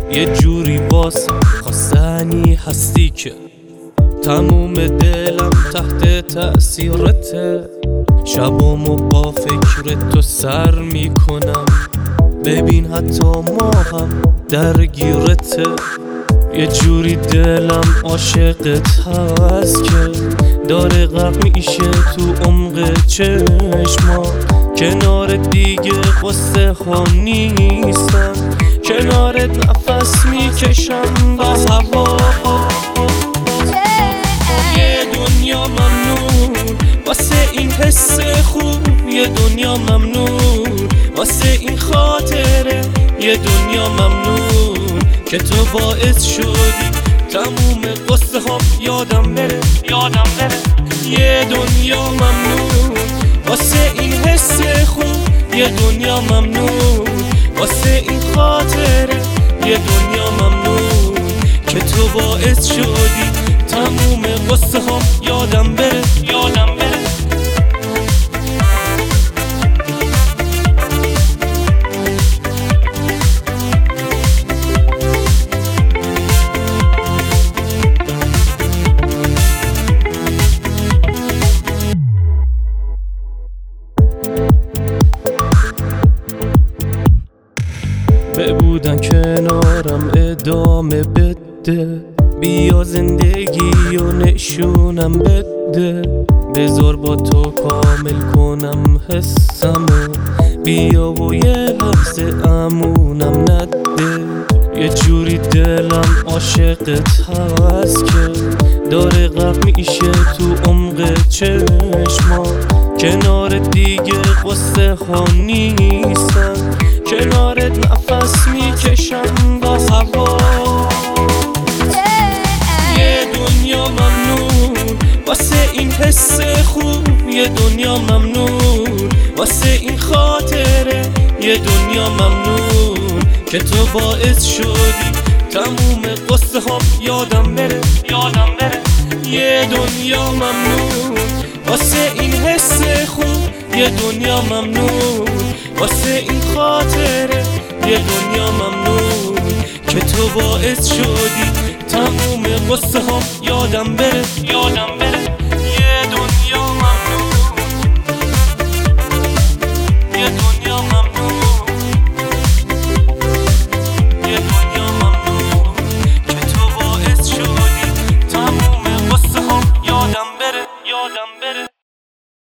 یه جوری واسم خواستنی هستی که تموم دلم تحت تأثیرته. شبامو با فکر تو سر میکنم، ببین حتی ما هم درگیرته. یه جوری دلم عاشقت هست که داره غرق میشه تو عمق چشما. کنارت دیگه قصه ها نیستم، کنارت نفس میکشم با هوا. یه دنیا ممنون واسه این حس خوب، یه دنیا ممنون واسه این خاطره، یه دنیا ممنون که تو باعث شدی تموم قصه ها یادم بره. یه دنیا ممنون واسه این حس خوب، یه دنیا ممنون واسه این خاطره، یه دنیا ممنون که تو باعث شدی تموم قصه ها یادم بره. بودن کنارم ادامه بده، بیا زندگی و نشونم بده. بذار با تو کامل کنم حسمو، بیا و یه لحظه امونم نده. یه جوری دلم عاشقت هست که داره غرق میشه تو عمق چشما. کنارت دیگه قصه ها نیستم، کنارت نفس میکشم با هوا. یه دنیا ممنون واسه این حس خوب، یه دنیا ممنون واسه این خاطره، یه دنیا ممنون که تو باعث شدی تموم قصه ها یادم بره. یه دنیا ممنون واسه این حس خوب، یه دنیا ممنون واسه این خاطره، یه دنیا ممنون که تو باعث شدی تموم قصه ها یادم بره.